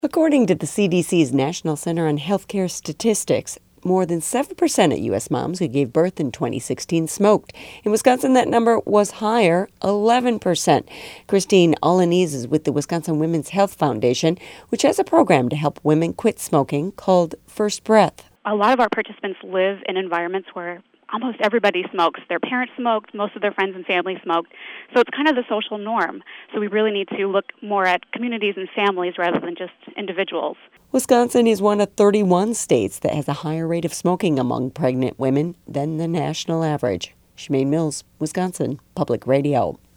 According to the CDC's National Center on Healthcare Statistics, more than 7% of U.S. moms who gave birth in 2016 smoked. In Wisconsin, that number was higher, 11%. Christine Alaniz is with the Wisconsin Women's Health Foundation, which has a program to help women quit smoking called First Breath. A lot of our participants live in environments where almost everybody smokes. Their parents smoked, most of their friends and family smoked. So it's kind of the social norm. So we really need to look more at communities and families rather than just individuals. Wisconsin is one of 31 states that has a higher rate of smoking among pregnant women than the national average. Shemaine Mills, Wisconsin Public Radio.